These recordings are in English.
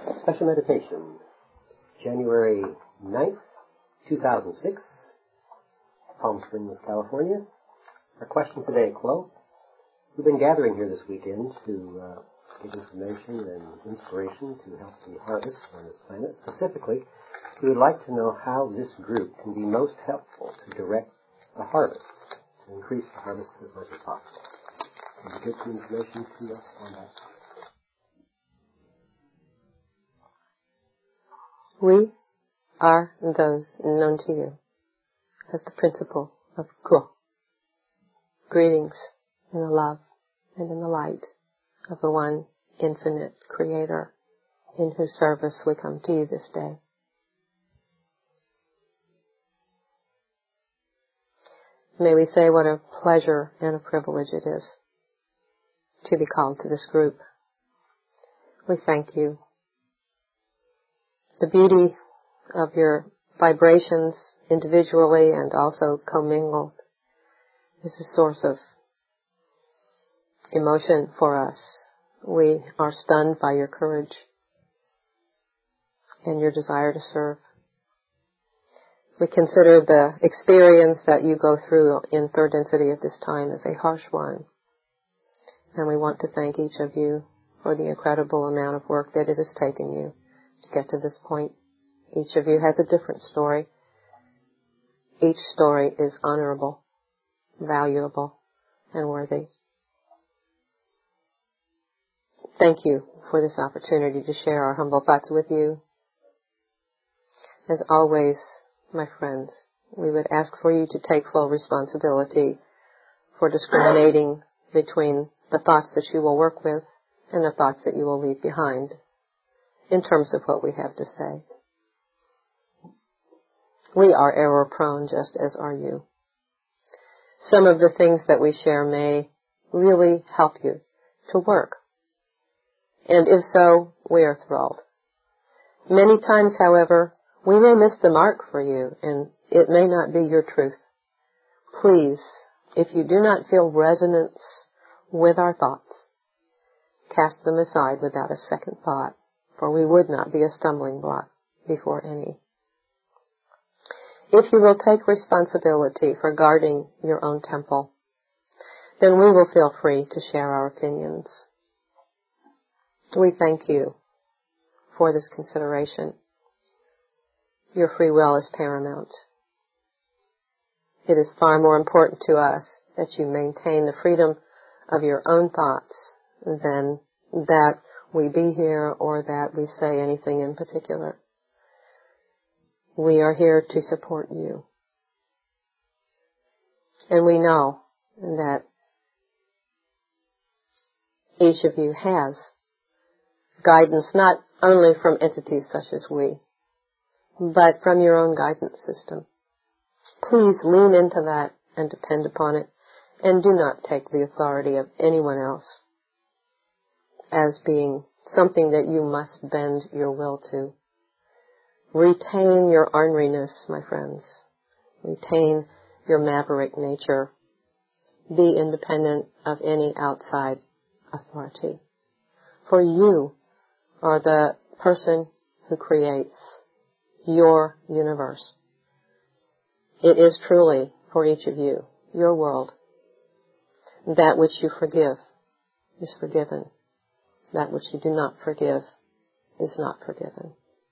Special Meditation, January 9th, 2006, Palm Springs, California. Our question today, quote, we've been gathering here this weekend to give information and inspiration to help the harvest on this planet. Specifically, we would like to know how this group can be most helpful to direct the harvest, to increase the harvest as much as possible. Can you give some information to us on that? We are those known to you as the principle of Go. Greetings in the love and in the light of the one infinite Creator in whose service we come to you this day. May we say what a pleasure and a privilege it is to be called to this group. We thank you. The beauty of your vibrations individually and also commingled is a source of emotion for us. We are stunned by your courage and your desire to serve. We consider the experience that you go through in third density at this time as a harsh one. And we want to thank each of you for the incredible amount of work that it has taken you to get to this point. Each of you has a different story. Each story is honorable, valuable, and worthy. Thank you for this opportunity to share our humble thoughts with you. As always, my friends, we would ask for you to take full responsibility for discriminating between the thoughts that you will work with and the thoughts that you will leave behind in terms of what we have to say. We are error-prone, just as are you. Some of the things that we share may really help you to work. And if so, we are thrilled. Many times, however, we may miss the mark for you, and it may not be your truth. Please, if you do not feel resonance with our thoughts, cast them aside without a second thought, for we would not be a stumbling block before any. If you will take responsibility for guarding your own temple, then we will feel free to share our opinions. We thank you for this consideration. Your free will is paramount. It is far more important to us that you maintain the freedom of your own thoughts than that we be here or that we say anything in particular. We are here to support you. And we know that each of you has guidance not only from entities such as we, but from your own guidance system. Please lean into that and depend upon it, and do not take the authority of anyone else as being something that you must bend your will to. Retain your orneriness, my friends. Retain your maverick nature. Be independent of any outside authority. For you are the person who creates your universe. It is truly, for each of you, your world. That which you forgive is forgiven. That which you do not forgive is not forgiven.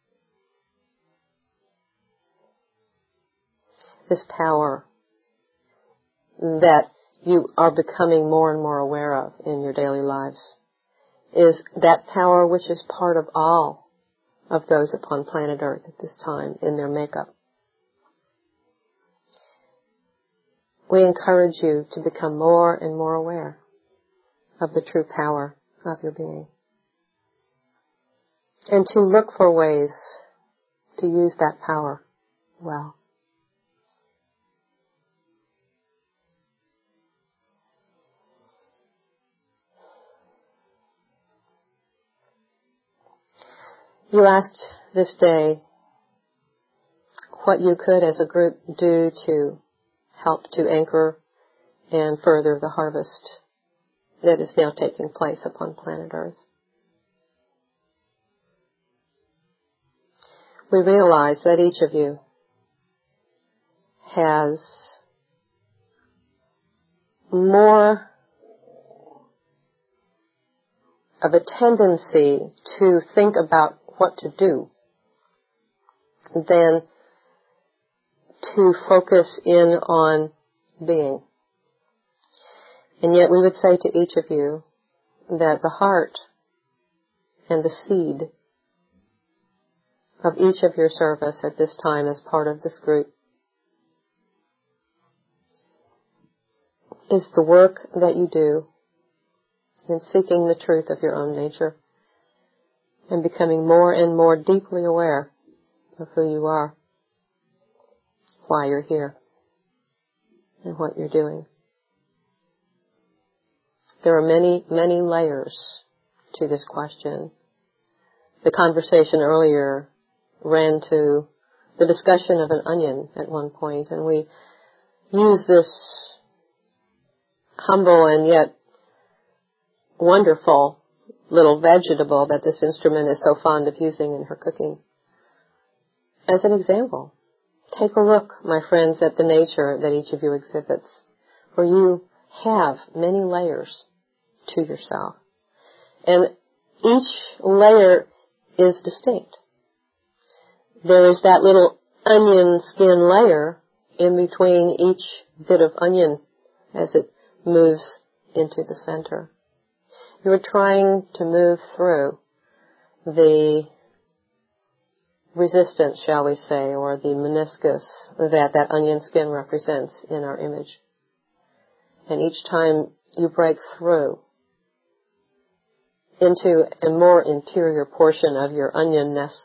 This power that you are becoming more and more aware of in your daily lives is that power which is part of all of those upon planet Earth at this time in their makeup. We encourage you to become more and more aware of the true power of your being, and to look for ways to use that power well. You asked this day what you could as a group do to help to anchor and further the harvest that is now taking place upon planet Earth. we realize that each of you has more of a tendency to think about what to do than to focus in on being. And yet we would say to each of you that the heart and the seed of each of your service at this time as part of this group is the work that you do in seeking the truth of your own nature and becoming more and more deeply aware of who you are, why you're here, and what you're doing. There are many, many layers to this question. The conversation earlier ran to the discussion of an onion at one point, and we use this humble and yet wonderful little vegetable that this instrument is so fond of using in her cooking as an example. Take a look, my friends, at the nature that each of you exhibits, for you have many layers to yourself. And each layer is distinct. There is that little onion skin layer in between each bit of onion as it moves into the center. You are trying to move through the resistance, shall we say, or the meniscus that onion skin represents in our image. And each time you break through into a more interior portion of your onionness,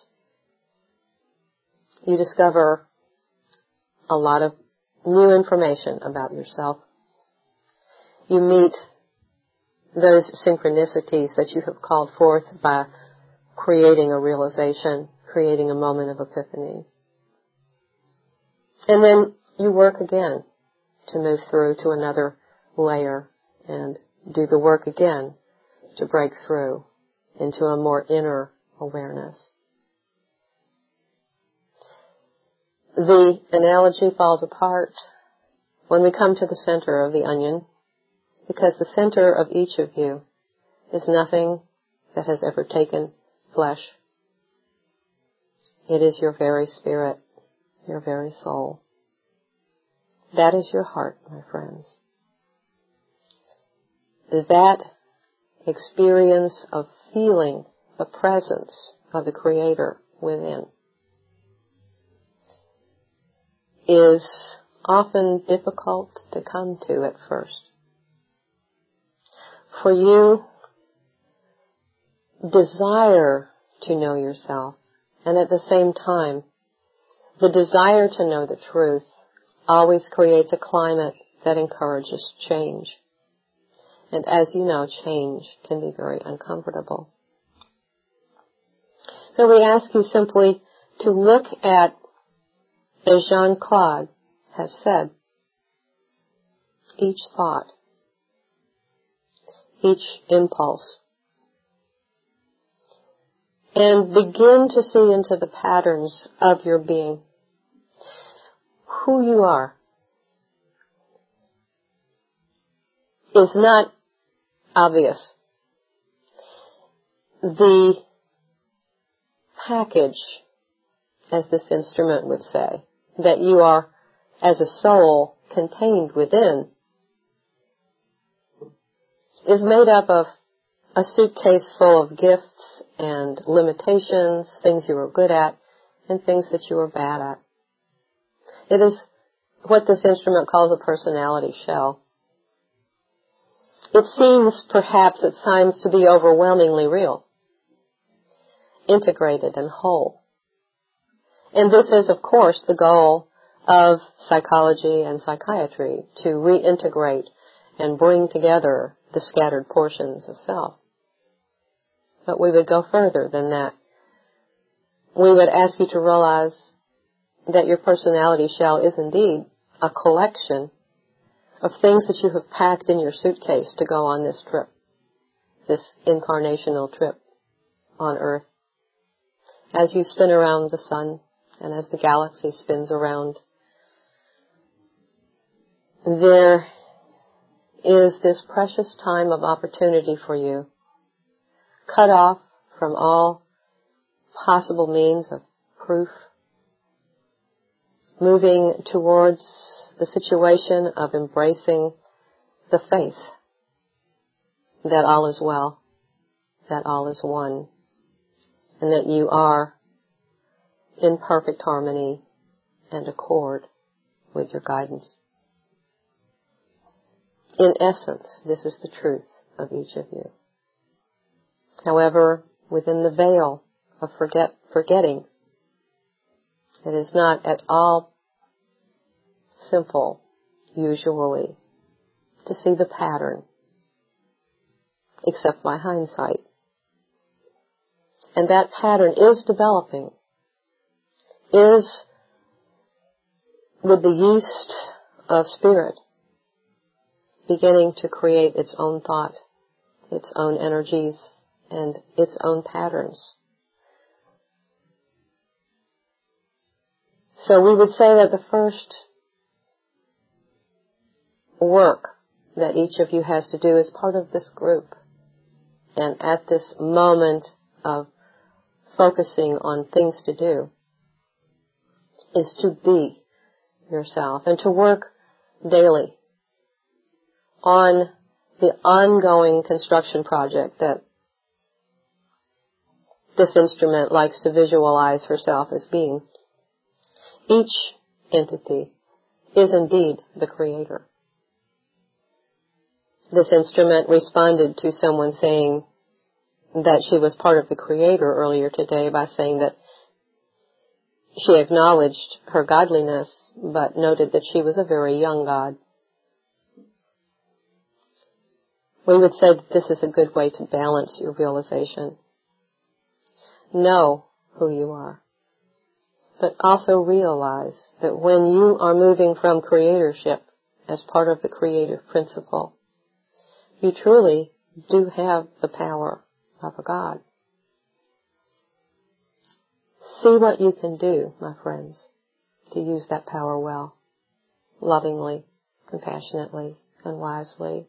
you discover a lot of new information about yourself. You meet those synchronicities that you have called forth by creating a realization, creating a moment of epiphany. And then you work again to move through to another layer and do the work again to break through into a more inner awareness. The analogy falls apart when we come to the center of the onion, because the center of each of you is nothing that has ever taken flesh. It is your very spirit, your very soul. That is your heart, my friends. That experience of feeling the presence of the Creator within is often difficult to come to at first. For you desire to know yourself, and at the same time, the desire to know the truth always creates a climate that encourages change. And as you know, change can be very uncomfortable. So we ask you simply to look at, as Jean-Claude has said, each thought, each impulse, and begin to see into the patterns of your being, who you are. Is not obvious. The package, as this instrument would say, that you are as a soul contained within is made up of a suitcase full of gifts and limitations, things you are good at, and things that you are bad at. It is what this instrument calls a personality shell. It seems perhaps at times to be overwhelmingly real, integrated and whole. And this is, of course, the goal of psychology and psychiatry, to reintegrate and bring together the scattered portions of self. But we would go further than that. We would ask you to realize that your personality shell is indeed a collection of things that you have packed in your suitcase to go on this trip, this incarnational trip on Earth. as you spin around the sun and as the galaxy spins around, there is this precious time of opportunity for you, cut off from all possible means of proof, moving towards the situation of embracing the faith that all is well, that all is one, and that you are in perfect harmony and accord with your guidance. In essence, this is the truth of each of you. However, within the veil of forgetting, it is not at all simple, usually, to see the pattern, except by hindsight. And that pattern is developing, is with the yeast of spirit beginning to create its own thought, its own energies, and its own patterns. So we would say that the first work that each of you has to do as part of this group, and at this moment of focusing on things to do, is to be yourself and to work daily on the ongoing construction project that this instrument likes to visualize herself as being. Each entity is indeed the creator. This instrument responded to someone saying that she was part of the creator earlier today by saying that she acknowledged her godliness, but noted that she was a very young God. We would say that this is a good way to balance your realization. Know who you are, but also realize that when you are moving from creatorship as part of the creative principle, you truly do have the power of a God. See what you can do, my friends, to use that power well, lovingly, compassionately, and wisely.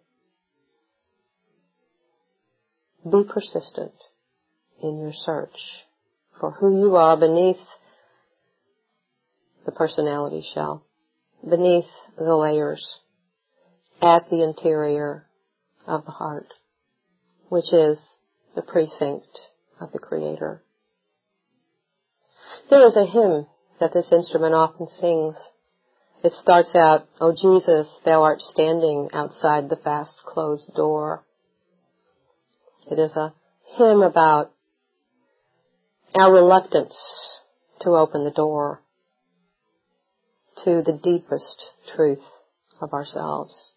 Be persistent in your search for who you are beneath the personality shell, beneath the layers, at the interior of the heart, which is the precinct of the Creator. There is a hymn that this instrument often sings. It starts out, "O Jesus, thou art standing outside the fast-closed door." It is a hymn about our reluctance to open the door to the deepest truth of ourselves.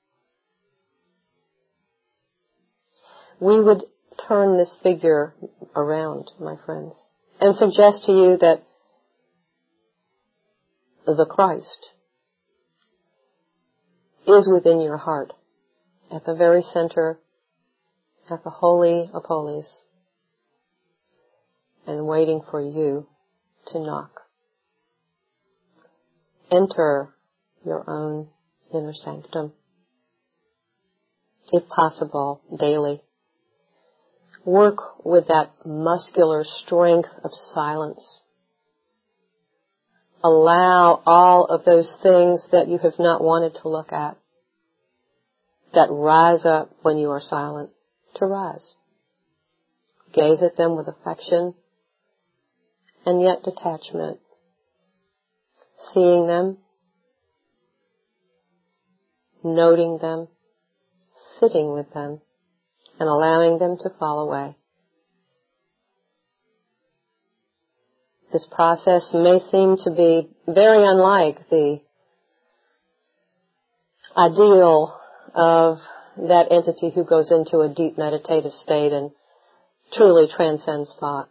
We would turn this figure around, my friends, and suggest to you that the Christ is within your heart, at the very center, at the Holy of Holies, and waiting for you to knock. Enter your own inner sanctum, if possible, daily. Work with that muscular strength of silence. Allow all of those things that you have not wanted to look at, that rise up when you are silent, to rise. Gaze at them with affection and yet detachment. Seeing them, noting them, sitting with them, and allowing them to fall away. This process may seem to be very unlike the ideal of that entity who goes into a deep meditative state and truly transcends thought.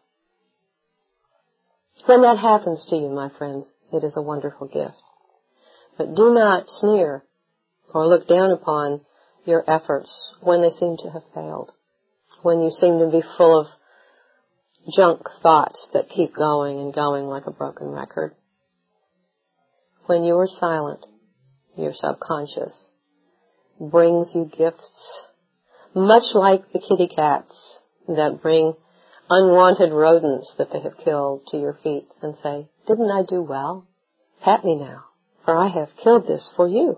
When that happens to you, my friends, it is a wonderful gift. But do not sneer or look down upon your efforts when they seem to have failed, when you seem to be full of junk thoughts that keep going and going like a broken record. When you are silent, your subconscious brings you gifts, much like the kitty cats that bring unwanted rodents that they have killed to your feet and say, "Didn't I do well? Pat me now, for I have killed this for you."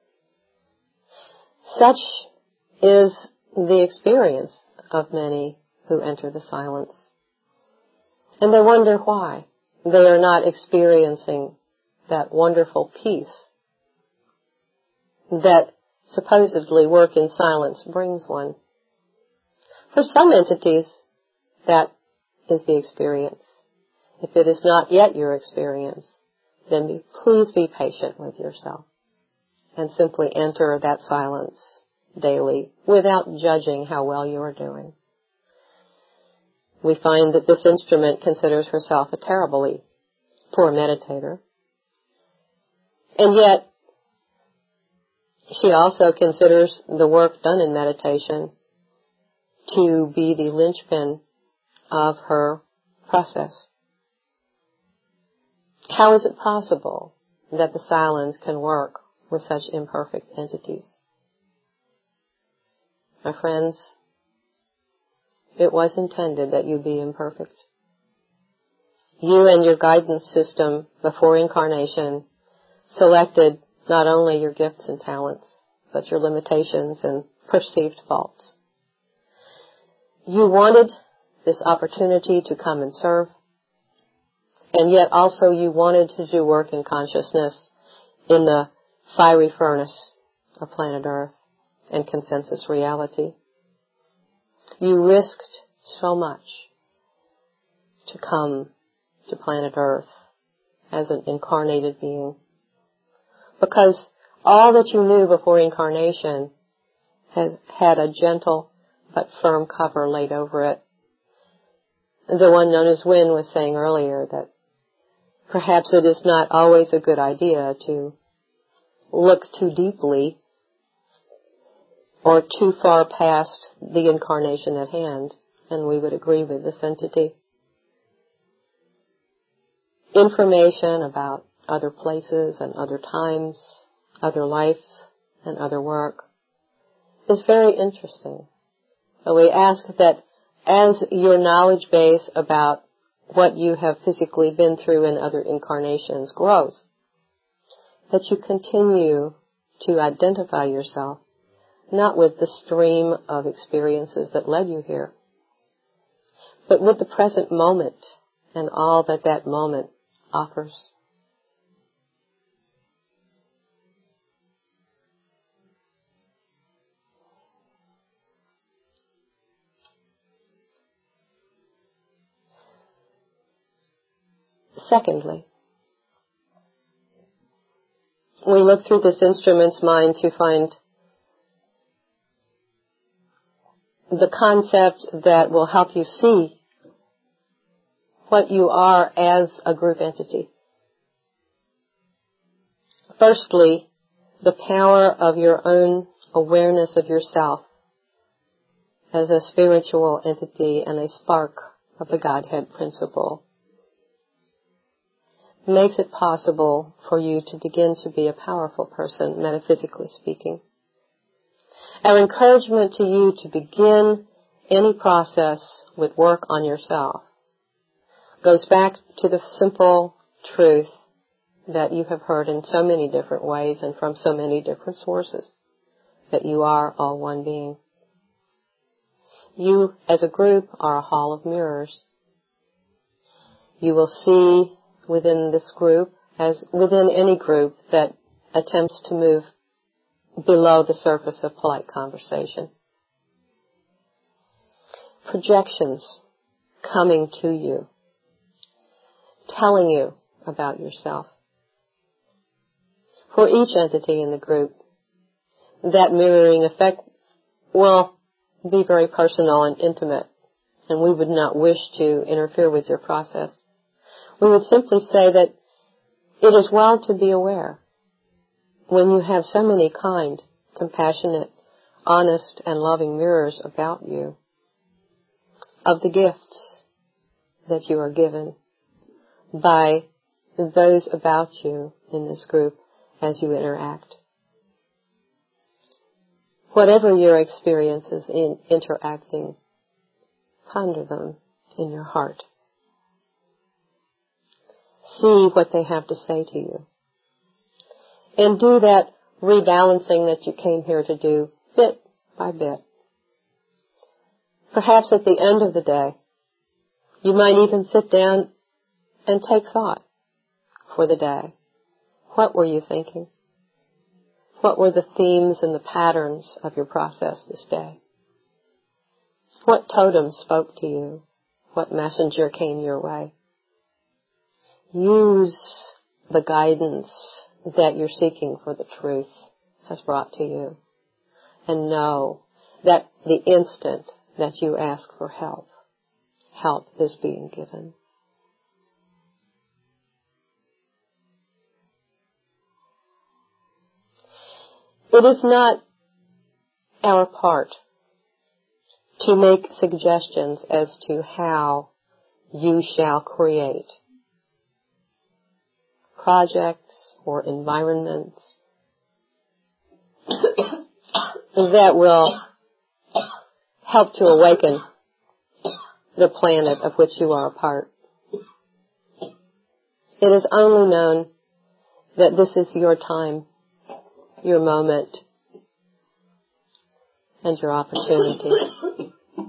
Such is the experience of many who enter the silence. And they wonder why they are not experiencing that wonderful peace that supposedly work in silence brings one. For some entities, that is the experience. If it is not yet your experience, then please be patient with yourself and simply enter that silence daily without judging how well you are doing. We find that this instrument considers herself a terribly poor meditator, and yet she also considers the work done in meditation to be the linchpin of her process. How is it possible that the silence can work with such imperfect entities? My friends, it was intended that you be imperfect. You and your guidance system before incarnation selected not only your gifts and talents, but your limitations and perceived faults. You wanted this opportunity to come and serve, and yet also you wanted to do work in consciousness in the fiery furnace of planet Earth and consensus reality. You risked so much to come to planet Earth as an incarnated being, because all that you knew before incarnation has had a gentle but firm cover laid over it. The one known as Wynne was saying earlier that perhaps it is not always a good idea to look too deeply or too far past the incarnation at hand, and we would agree with this entity. Information about other places and other times, other lives and other work is very interesting. So we ask that as your knowledge base about what you have physically been through in other incarnations grows, that you continue to identify yourself not with the stream of experiences that led you here, but with the present moment and all that that moment offers. Secondly, we look through this instrument's mind to find the concept that will help you see what you are as a group entity. Firstly, the power of your own awareness of yourself as a spiritual entity and a spark of the Godhead principle makes it possible for you to begin to be a powerful person, metaphysically speaking. Our encouragement to you to begin any process with work on yourself goes back to the simple truth that you have heard in so many different ways and from so many different sources, that you are all one being. You, as a group, are a hall of mirrors. You will see within this group, as within any group that attempts to move below the surface of polite conversation, projections coming to you, telling you about yourself. For each entity in the group, that mirroring effect will be very personal and intimate, and we would not wish to interfere with your process. We would simply say that it is well to be aware when you have so many kind, compassionate, honest, and loving mirrors about you of the gifts that you are given by those about you in this group as you interact. Whatever your experiences in interacting, ponder them in your heart. See what they have to say to you. And do that rebalancing that you came here to do bit by bit. Perhaps at the end of the day, you might even sit down and take thought for the day. What were you thinking? What were the themes and the patterns of your process this day? What totem spoke to you? What messenger came your way? Use the guidance that you're seeking for the truth has brought to you. And know that the instant that you ask for help, help is being given. It is not our part to make suggestions as to how you shall create projects or environments that will help to awaken the planet of which you are a part. It is only known that this is your time, your moment, and your opportunity.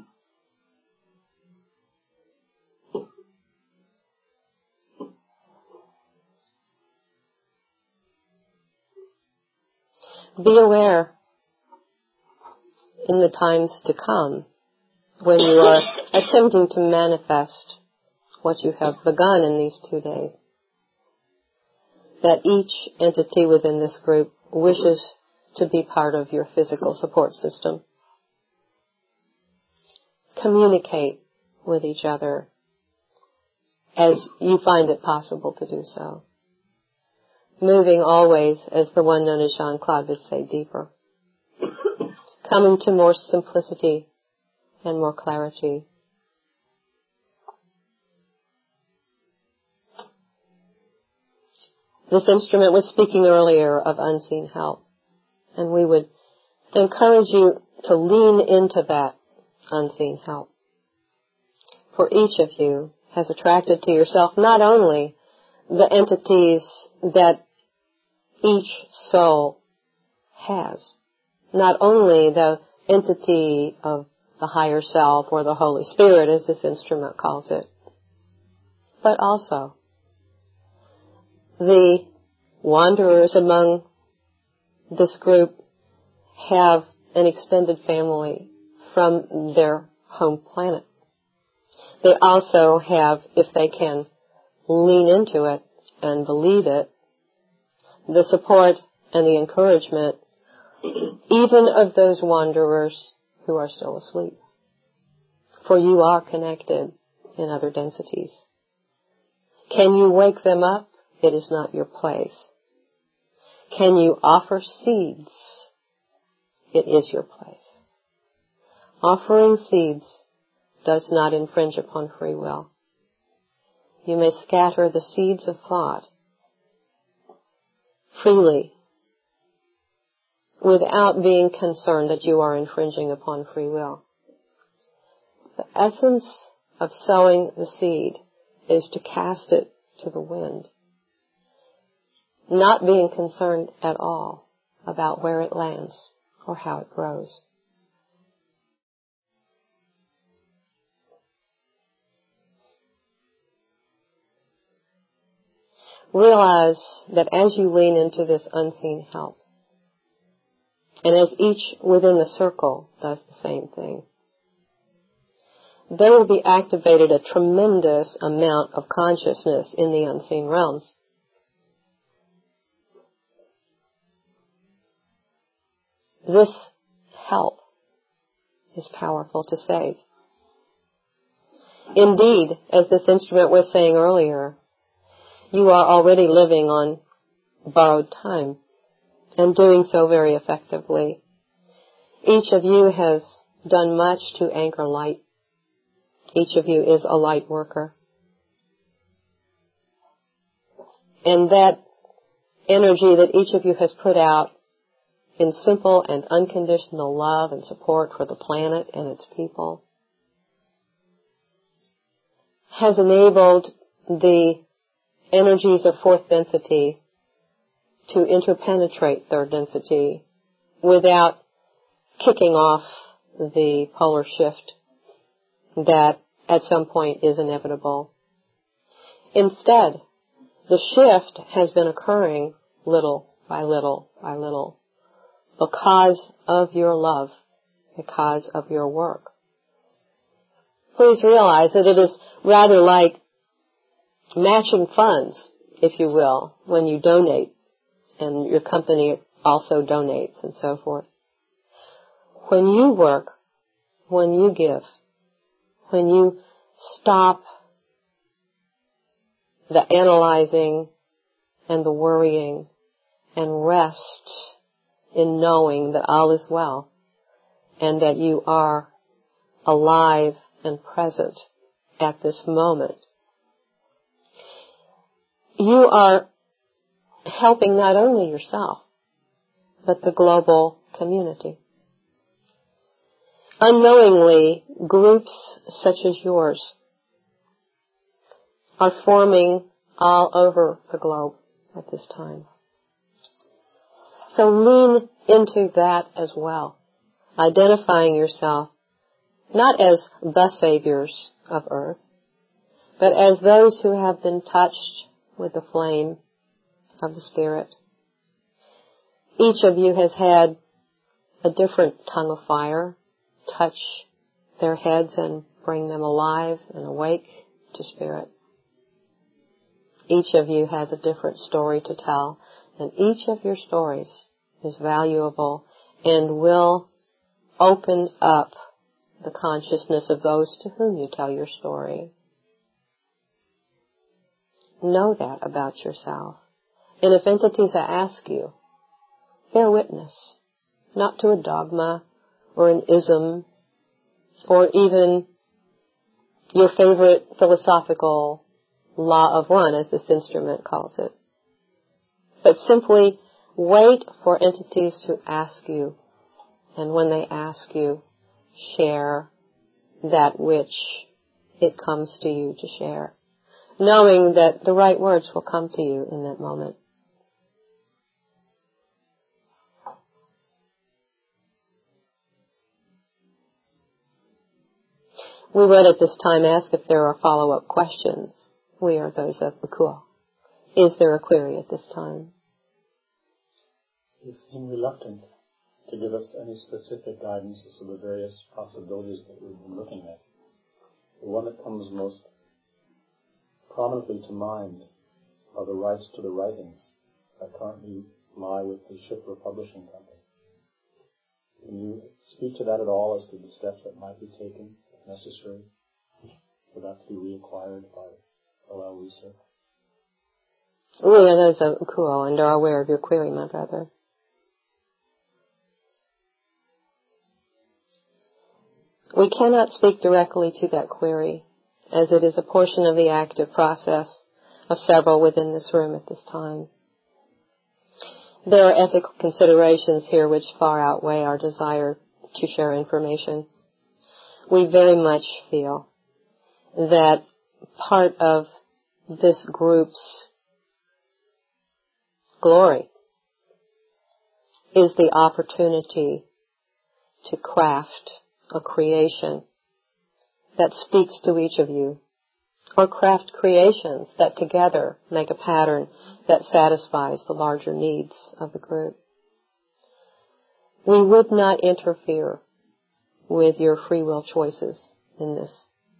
Be aware in the times to come when you are attempting to manifest what you have begun in these 2 days, that each entity within this group wishes to be part of your physical support system. Communicate with each other as you find it possible to do so. Moving always, as the one known as Jean-Claude would say, deeper. Coming to more simplicity and more clarity. This instrument was speaking earlier of unseen help, and we would encourage you to lean into that unseen help. For each of you has attracted to yourself not only the entities that each soul has, not only the entity of the higher self or the Holy Spirit, as this instrument calls it, but also the wanderers among this group have an extended family from their home planet. They also have, if they can lean into it and believe it, the support and the encouragement even of those wanderers who are still asleep. For you are connected in other densities. Can you wake them up? It is not your place. Can you offer seeds? It is your place. Offering seeds does not infringe upon free will. You may scatter the seeds of thought freely without being concerned that you are infringing upon free will. The essence of sowing the seed is to cast it to the wind, not being concerned at all about where it lands or how it grows. Realize that as you lean into this unseen help, and as each within the circle does the same thing, there will be activated a tremendous amount of consciousness in the unseen realms. This help is powerful to save. Indeed, as this instrument was saying earlier, you are already living on borrowed time and doing so very effectively. Each of you has done much to anchor light. Each of you is a light worker. And that energy that each of you has put out in simple and unconditional love and support for the planet and its people has enabled the energies of fourth density to interpenetrate third density without kicking off the polar shift that at some point is inevitable. Instead, the shift has been occurring little by little by little because of your love, because of your work. Please realize that it is rather like matching funds, if you will, when you donate and your company also donates and so forth. When you work, when you give, when you stop the analyzing and the worrying and rest in knowing that all is well and that you are alive and present at this moment, you are helping not only yourself, but the global community. Unknowingly, groups such as yours are forming all over the globe at this time. So lean into that as well, identifying yourself not as the saviors of Earth, but as those who have been touched with the flame of the Spirit. Each of you has had a different tongue of fire touch their heads and bring them alive and awake to Spirit. Each of you has a different story to tell, and each of your stories is valuable and will open up the consciousness of those to whom you tell your story. Know that about yourself. And if entities ask you, bear witness, not to a dogma or an ism or even your favorite philosophical law of one, as this instrument calls it, but simply wait for entities to ask you, and when they ask you, share that which it comes to you to share, knowing that the right words will come to you in that moment. We would at this time ask if there are follow-up questions. We are those of Ukuo. Is there a query at this time? You seem reluctant to give us any specific guidance as to the various possibilities that we've been looking at. The one that comes most prominently to mind are the rights to the writings that currently lie with the Shipra Publishing Company. Can you speak to that at all as to the steps that might be taken, if necessary, for that to be reacquired by O.L. Research? We are those of Ukuo and are aware of your query, my brother. We cannot speak directly to that query, as it is a portion of the active process of several within this room at this time. There are ethical considerations here which far outweigh our desire to share information. We very much feel that part of this group's glory is the opportunity to craft a creation that speaks to each of you, or craft creations that together make a pattern that satisfies the larger needs of the group. We would not interfere with your free will choices in this.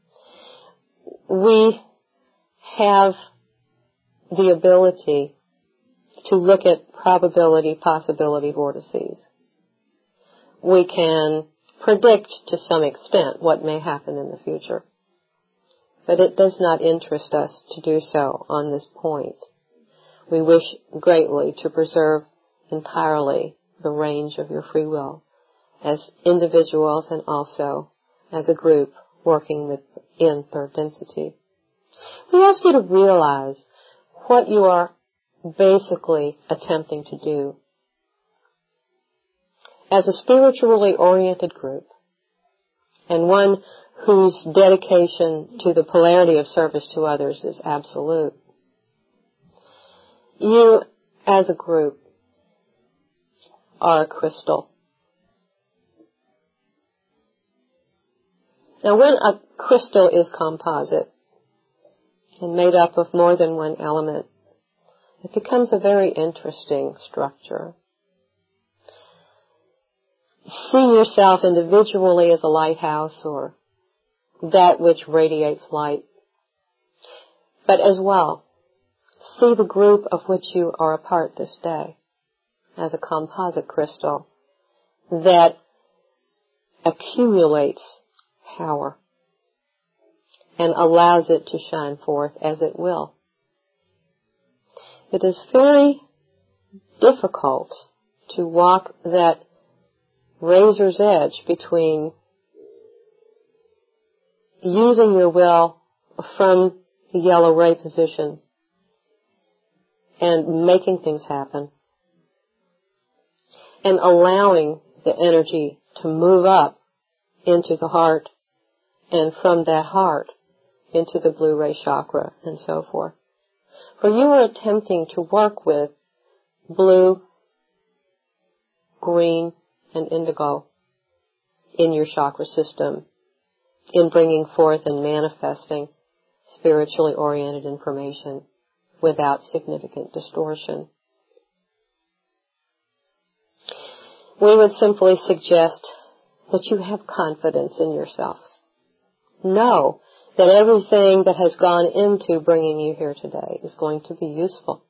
We have the ability to look at probability, possibility vortices. We can predict to some extent what may happen in the future. But it does not interest us to do so on this point. We wish greatly to preserve entirely the range of your free will as individuals and also as a group working within third density. We ask you to realize what you are basically attempting to do. As a spiritually oriented group, and one whose dedication to the polarity of service to others is absolute, you, as a group, are a crystal. Now, when a crystal is composite and made up of more than one element, it becomes a very interesting structure. See yourself individually as a lighthouse or that which radiates light, but as well, see the group of which you are a part this day as a composite crystal that accumulates power and allows it to shine forth as it will. It is very difficult to walk that razor's edge between using your will from the yellow ray position and making things happen and allowing the energy to move up into the heart and from that heart into the blue ray chakra and so forth. For you are attempting to work with blue, green, and indigo in your chakra system in bringing forth and manifesting spiritually oriented information without significant distortion. We would simply suggest that you have confidence in yourselves. Know that everything that has gone into bringing you here today is going to be useful.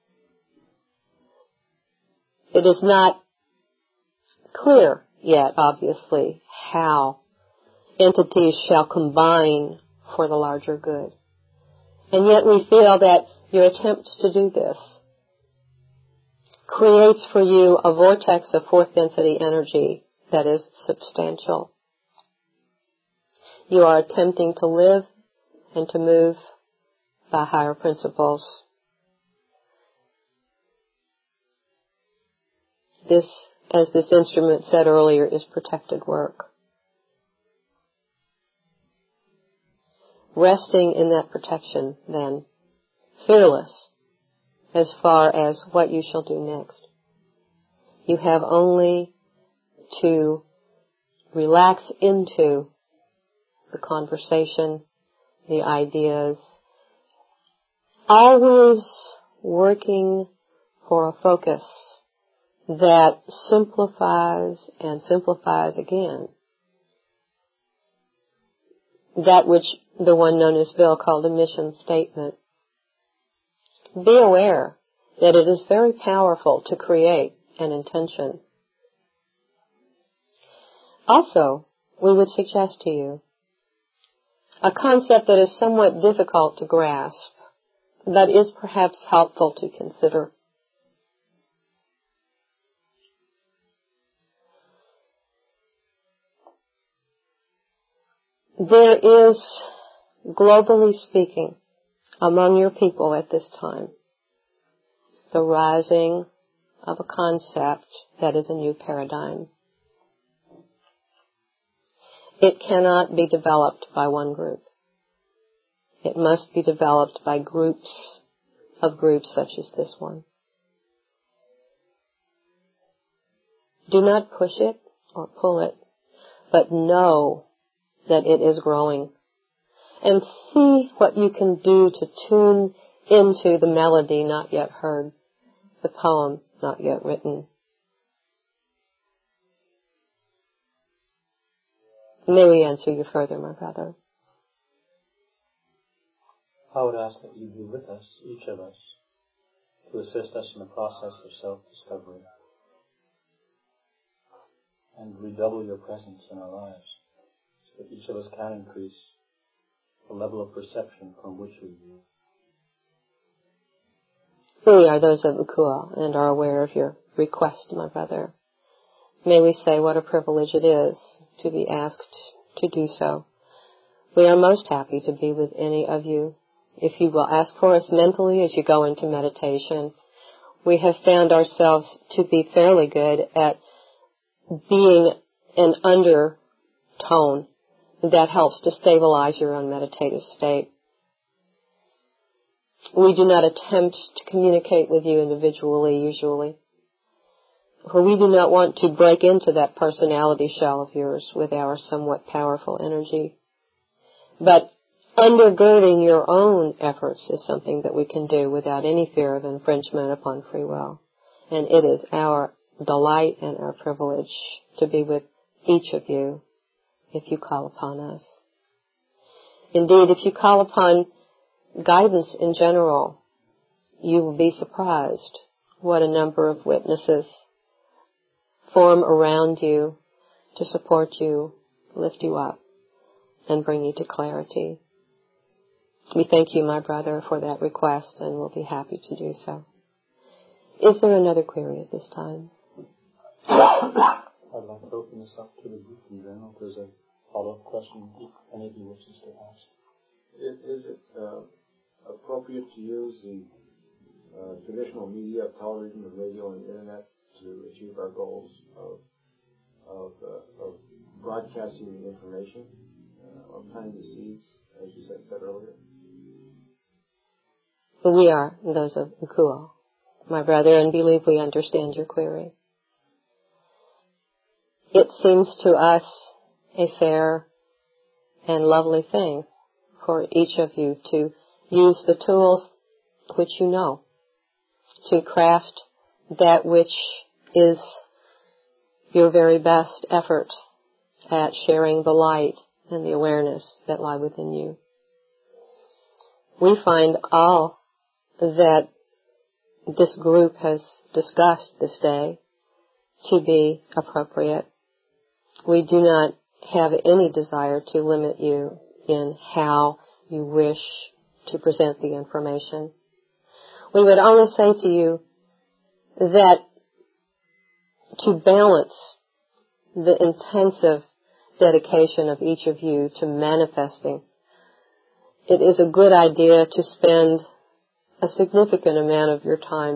It is not clear yet, obviously, how entities shall combine for the larger good. And yet we feel that your attempt to do this creates for you a vortex of fourth density energy that is substantial. You are attempting to live and to move by higher principles. This, as this instrument said earlier, is protected work. Resting in that protection, then, fearless as far as what you shall do next. You have only to relax into the conversation, the ideas, always working for a focus that simplifies and simplifies again that which the one known as Bill called a mission statement. Be aware that it is very powerful to create an intention. Also, we would suggest to you a concept that is somewhat difficult to grasp, but is perhaps helpful to consider. There is, globally speaking, among your people at this time, the rising of a concept that is a new paradigm. It cannot be developed by one group. It must be developed by groups of groups such as this one. Do not push it or pull it, but know that it is growing. And see what you can do to tune into the melody not yet heard, the poem not yet written. May we answer you further, my brother? I would ask that you be with us, each of us, to assist us in the process of self-discovery, and redouble your presence in our lives, so that each of us can increase the level of perception from which we view. We are those of Ukua and are aware of your request, my brother. May we say what a privilege it is to be asked to do so. We are most happy to be with any of you. If you will ask for us mentally as you go into meditation, we have found ourselves to be fairly good at being an undertone that helps to stabilize your own meditative state. We do not attempt to communicate with you individually, usually, for we do not want to break into that personality shell of yours with our somewhat powerful energy. But undergirding your own efforts is something that we can do without any fear of infringement upon free will. And it is our delight and our privilege to be with each of you if you call upon us. Indeed, if you call upon guidance in general, you will be surprised what a number of witnesses form around you to support you, lift you up, and bring you to clarity. We thank you, my brother, for that request, and we'll be happy to do so. Is there another query at this time? I'd like to open this up to the group in general. If there's a follow-up question, if any of you wishes to ask. Is it appropriate to use the traditional media of television, the radio, and the internet to achieve our goals of broadcasting the information or planting the seeds, as you said earlier? We are those of Ukuo, my brother, and believe we understand your query. It seems to us a fair and lovely thing for each of you to use the tools which you know to craft that which is your very best effort at sharing the light and the awareness that lie within you. We find all that this group has discussed this day to be appropriate. We do not have any desire to limit you in how you wish to present the information. We would only say to you that to balance the intensive dedication of each of you to manifesting, it is a good idea to spend a significant amount of your time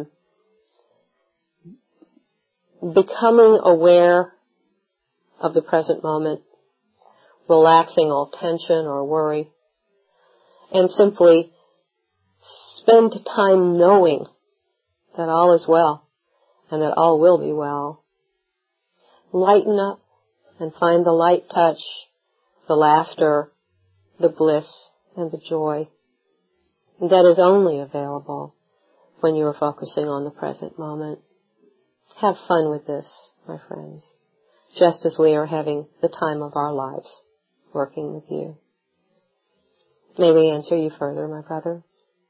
becoming aware of the present moment, relaxing all tension or worry, and simply spend time knowing that all is well and that all will be well. Lighten up and find the light touch, the laughter, the bliss, and the joy that is only available when you are focusing on the present moment. Have fun with this, my friends, just as we are having the time of our lives working with you. May we answer you further, my brother?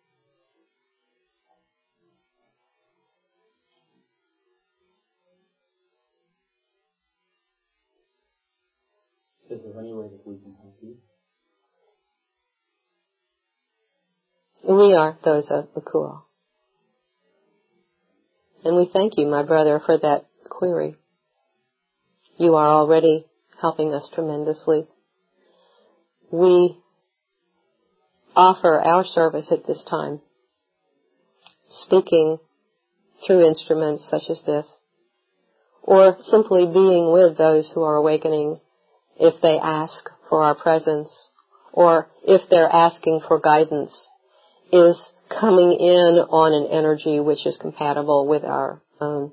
Is there any way that we can help you? We are those of Ukuo. And we thank you, my brother, for that query. You are already helping us tremendously. We offer our service at this time, speaking through instruments such as this, or simply being with those who are awakening if they ask for our presence, or if they're asking for guidance, is coming in on an energy which is compatible with our own.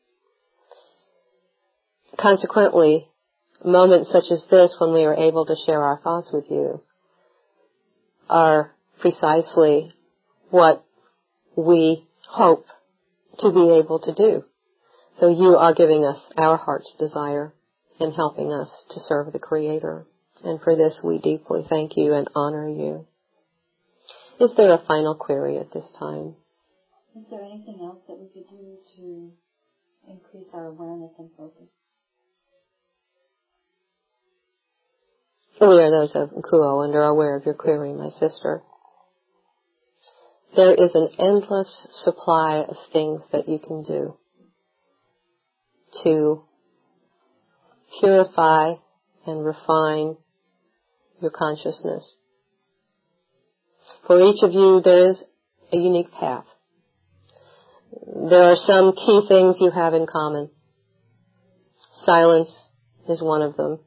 Consequently, moments such as this, when we are able to share our thoughts with you, are precisely what we hope to be able to do. So you are giving us our heart's desire and helping us to serve the Creator. And for this we deeply thank you and honor you. Is there a final query at this time? Is there anything else that we could do to increase our awareness and focus? We are those of Ukuo and are aware of your query, my sister. There is an endless supply of things that you can do to purify and refine your consciousness. For each of you, there is a unique path. There are some key things you have in common. Silence is one of them.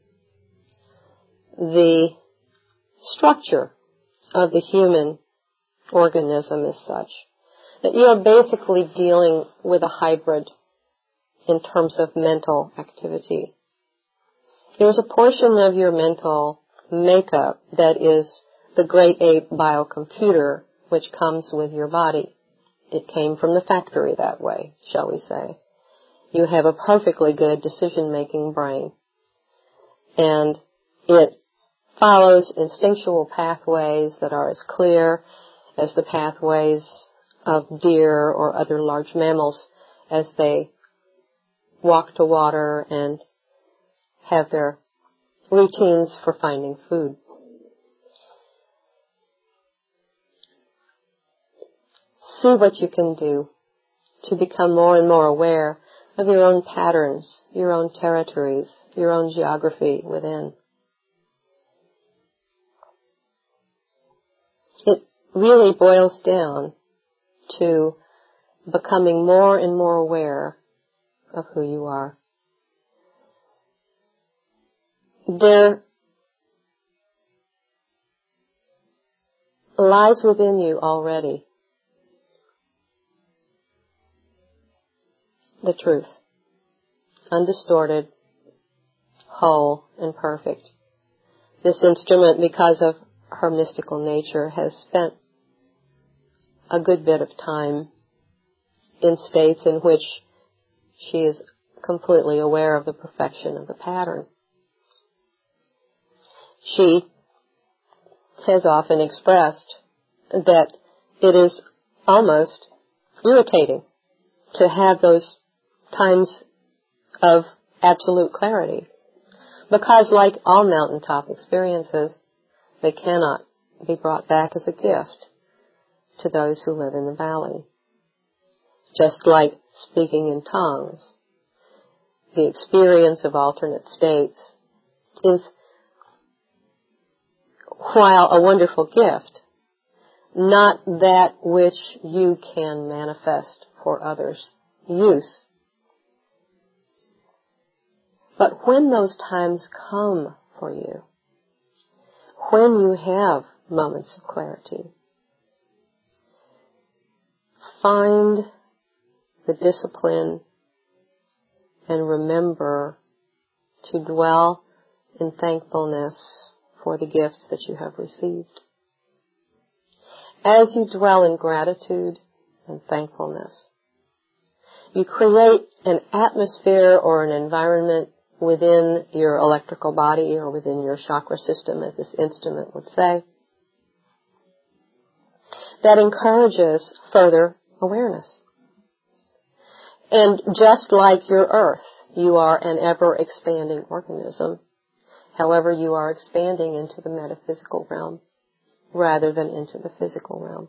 The structure of the human organism is such that you are basically dealing with a hybrid in terms of mental activity. There's a portion of your mental makeup that is the great ape biocomputer which comes with your body. It came from the factory that way, shall we say. You have a perfectly good decision-making brain, and it follows instinctual pathways that are as clear as the pathways of deer or other large mammals as they walk to water and have their routines for finding food. See what you can do to become more and more aware of your own patterns, your own territories, your own geography within. It really boils down to becoming more and more aware of who you are. There lies within you already the truth, undistorted, whole, and perfect. This instrument, because of her mystical nature, has spent a good bit of time in states in which she is completely aware of the perfection of the pattern. She has often expressed that it is almost irritating to have those times of absolute clarity, because like all mountaintop experiences, they cannot be brought back as a gift to those who live in the valley. Just like speaking in tongues, the experience of alternate states is, while a wonderful gift, not that which you can manifest for others' use. But when those times come for you, when you have moments of clarity, find the discipline and remember to dwell in thankfulness for the gifts that you have received. As you dwell in gratitude and thankfulness, you create an atmosphere or an environment within your electrical body or within your chakra system, as this instrument would say, that encourages further awareness. And just like your earth, you are an ever-expanding organism. However, you are expanding into the metaphysical realm rather than into the physical realm.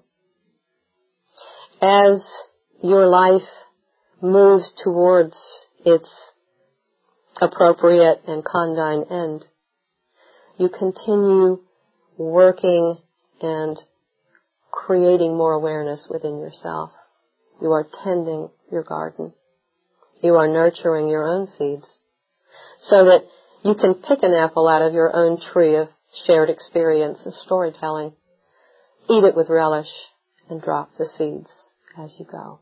As your life moves towards its appropriate and condign end, you continue working and creating more awareness within yourself. You are tending your garden. You are nurturing your own seeds so that you can pick an apple out of your own tree of shared experience and storytelling, eat it with relish, and drop the seeds as you go.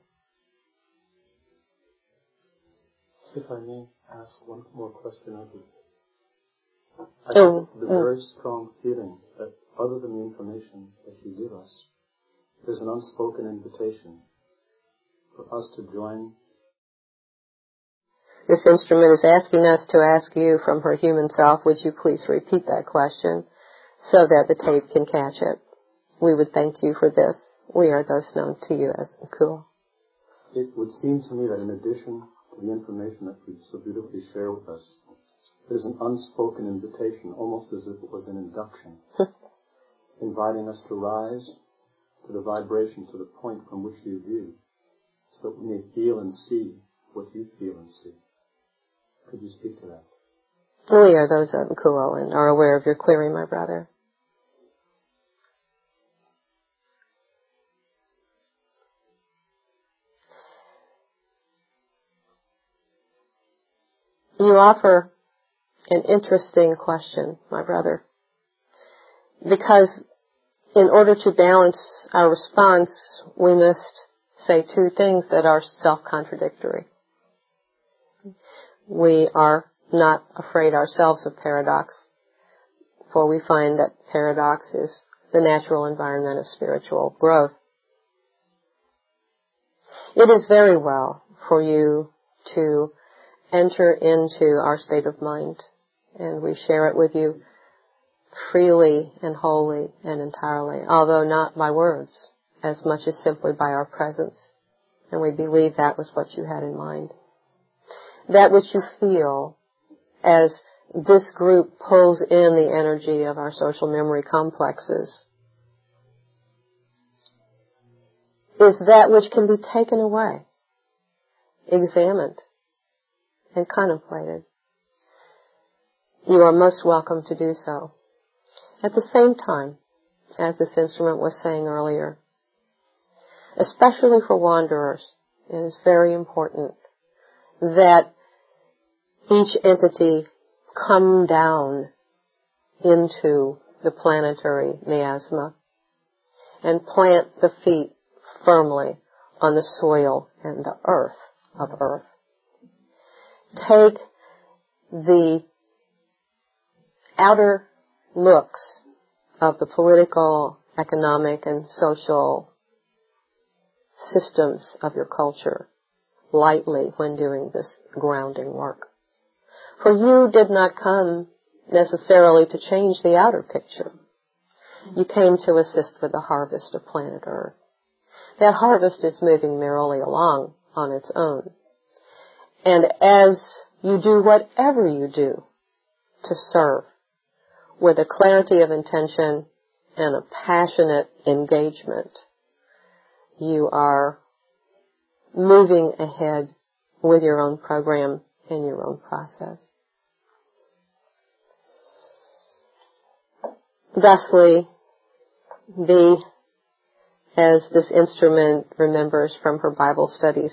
If I may ask one more question of you. I have the very strong feeling that other than the information that you give us, there's an unspoken invitation for us to join. This instrument is asking us to ask you from her human self, would you please repeat that question so that the tape can catch it? We would thank you for this. We are thus known to you as Cool. It would seem to me that in addition to the information that you so beautifully share with us, there's an unspoken invitation, almost as if it was an induction, inviting us to rise to the vibration, to the point from which you view, so that we may feel and see what you feel and see. Could you speak to that? We are those of Kuo and are aware of your query, my brother. You offer an interesting question, my brother, because in order to balance our response, we must say two things that are self-contradictory. We are not afraid ourselves of paradox, for we find that paradox is the natural environment of spiritual growth. It is very well for you to enter into our state of mind, and we share it with you freely and wholly and entirely, although not by words, as much as simply by our presence. And we believe that was what you had in mind. That which you feel as this group pulls in the energy of our social memory complexes is that which can be taken away, examined, and contemplated. You are most welcome to do so. At the same time, as this instrument was saying earlier, especially for wanderers, it is very important that each entity come down into the planetary miasma and plant the feet firmly on the soil and the earth of Earth. Take the outer looks of the political, economic, and social systems of your culture lightly when doing this grounding work. For you did not come necessarily to change the outer picture. You came to assist with the harvest of planet Earth. That harvest is moving merrily along on its own. And as you do whatever you do to serve with a clarity of intention and a passionate engagement, you are moving ahead with your own program and your own process. Thusly, be, as this instrument remembers from her Bible studies,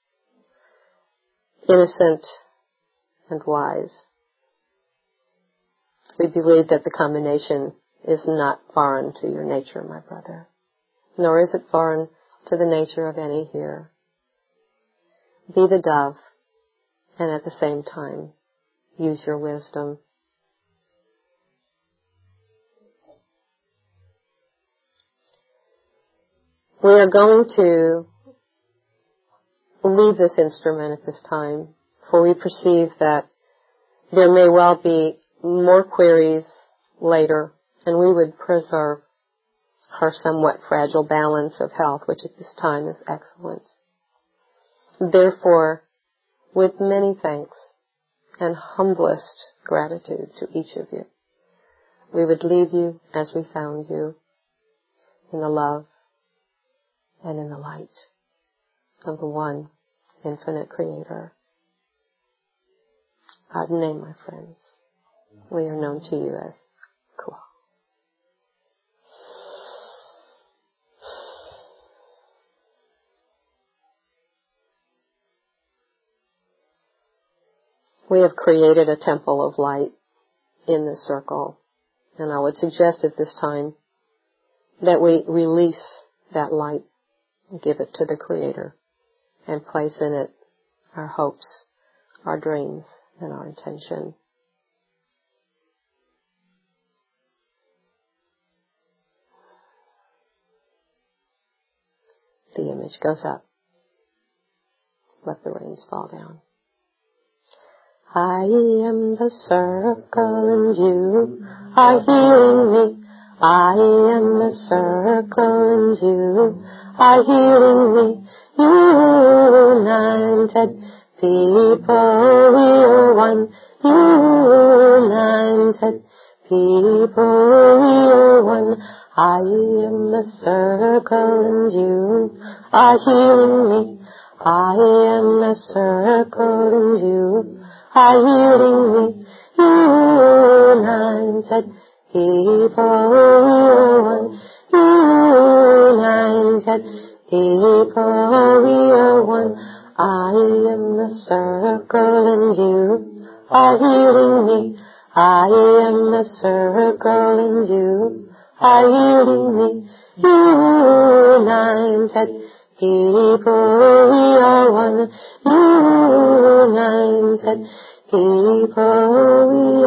innocent and wise. We believe that the combination is not foreign to your nature, my brother, nor is it foreign to the nature of any here. Be the dove, and at the same time, use your wisdom. We are going to leave this instrument at this time, for we perceive that there may well be more queries later, and we would preserve her somewhat fragile balance of health, which at this time is excellent. Therefore, with many thanks and humblest gratitude to each of you, we would leave you as we found you, in the love and in the light of the one infinite Creator. Adonai, my friends, we are known to you as Kual. We have created a temple of light in this circle, and I would suggest at this time that we release that light, give it to the Creator, and place in it our hopes, our dreams, and our intention. The image goes up. Let the rains fall down. I am the circle and you are healing me. I am the circle and you are healing me. United people, we are one. United people, we are one. I am the circle and you are healing me. I am the circle and you are healing me. United people, we are one. United people, we are one. I am the circle and you are healing me. I am the circle and you are healing me. United people, we are one. United people, we